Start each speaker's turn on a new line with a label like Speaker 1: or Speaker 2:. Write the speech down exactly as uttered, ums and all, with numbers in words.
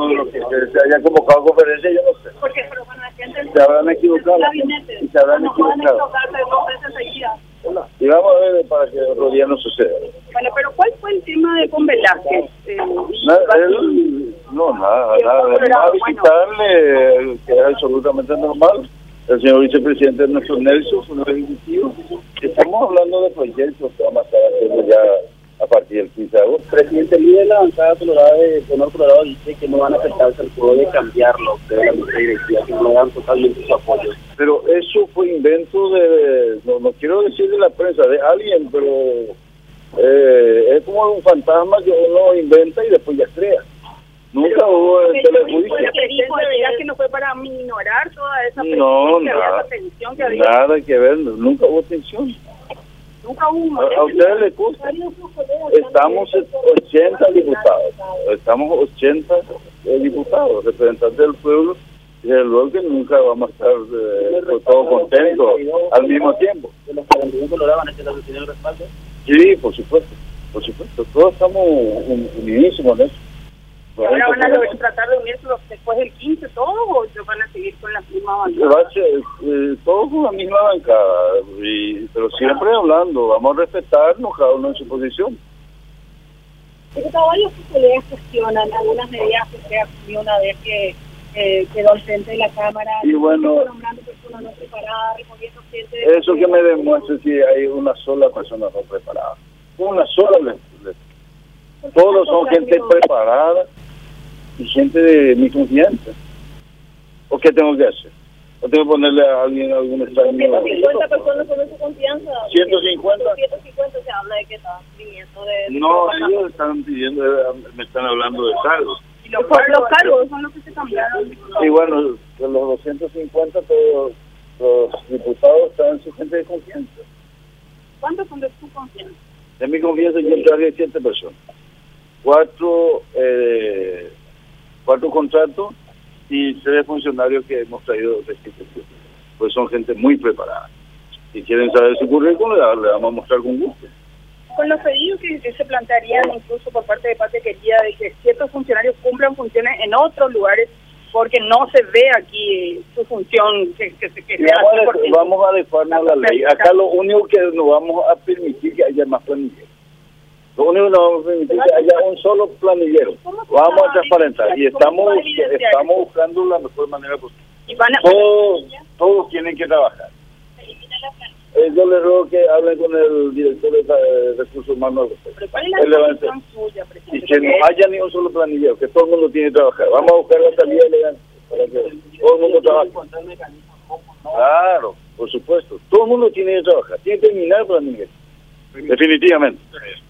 Speaker 1: no, no, que se haya convocado a conferencia, yo no sé.
Speaker 2: Porque, pero bueno, la gente
Speaker 1: se habrán equivocado. Y se habrán
Speaker 2: no
Speaker 1: equivocado. Y vamos a ver para que otro día no suceda.
Speaker 2: Bueno, pero ¿cuál fue el tema de con Velázquez? Eh,
Speaker 1: nada, él, no, nada, nada. Vamos a visitarle, que es absolutamente normal. El señor vicepresidente de nuestro Nelson, un ejecutivo. Estamos hablando de proyectos que vamos a estar haciendo ya a partir del quince de agosto.
Speaker 3: Presidente, el líder de la bancada colorada de Honor Colorado dice que no van a afectarse al juego de cambiarlo, de la mesa directiva, que no dan totalmente su apoyo.
Speaker 1: Pero eso fue invento de, no, no quiero decir de la prensa, de alguien, pero eh, es como un fantasma que uno inventa y después ya crea. Nunca hubo el telejuicio.
Speaker 2: Que dijo que no fue para minorar toda esa presión,
Speaker 1: no,
Speaker 2: que
Speaker 1: nada,
Speaker 2: había esa tensión que había.
Speaker 1: Nada que ver, nunca hubo tensión.
Speaker 2: Nunca hubo.
Speaker 1: A, a ustedes les gusta. Estamos ochenta diputados, estamos ochenta eh, diputados, representantes del pueblo, y desde luego que nunca vamos a estar eh, todos contentos al mismo tiempo.
Speaker 3: ¿De los cuarenta y uno colorados van a quedar el respaldo?
Speaker 1: Sí, por supuesto, por supuesto, todos estamos unidísimos en eso.
Speaker 2: ¿Ahora van a lograr tratar de unirse después del quince todos o van a seguir con la misma bancada?
Speaker 1: Va a ser, eh, todos con la misma bancada, y, pero siempre hablando, vamos a respetarnos cada uno en su posición.
Speaker 2: Diputado, varios colegas cuestionan algunas medidas que se asumió una vez que eh, quedó al frente de la Cámara.
Speaker 1: Y bueno,
Speaker 2: nombrando personas no preparadas, recogiendo gente de
Speaker 1: eso que me demuestre si hay una sola persona no preparada. Una sola vez. Todos son gente preparada y gente de mi confianza. ¿O qué tengo que hacer? ¿O tengo que ponerle a alguien algún extraño?
Speaker 2: ciento cincuenta personas con su confianza.
Speaker 1: ¿ciento cincuenta?
Speaker 2: ciento cincuenta se habla de que está pidiendo de...
Speaker 1: No, ellos están pidiendo, me están hablando de cargos.
Speaker 2: Y los, los cargos son los que se cambiaron.
Speaker 1: Y bueno, de los doscientos cincuenta todos los diputados están en su gente de confianza.
Speaker 2: ¿Cuántos son de su confianza?
Speaker 1: De mi confianza yo traje siete personas. Cuatro, eh, cuatro contratos y tres funcionarios que hemos traído de institución. Pues son gente muy preparada. Si quieren saber su currículum, le vamos a mostrar con gusto.
Speaker 2: Con los pedidos que, que se plantearían incluso por parte de Patria Querida de que ciertos funcionarios cumplan funciones en otros lugares porque no se ve aquí su función que, que, que sea
Speaker 1: vamos, a, vamos a adecuarnos a la ley. Acá lo único que nos vamos a permitir que haya más planilleros. Lo único que nos vamos a permitir que haya un solo planillero. Vamos a transparentar y estamos estamos buscando la mejor manera posible. Todos, todos tienen que trabajar. Eh, yo les ruego que hablen con el director de eh, Recursos Humanos.
Speaker 2: ¿Pero cuál es la posición suya, presidente?
Speaker 1: Y que no haya ni un solo planillero, que todo el mundo tiene que trabajar. Vamos a buscar la salida legal para que todo el mundo trabaje. Claro, por supuesto. Todo el mundo tiene que trabajar. Tiene que terminar el planillero. Definitivamente.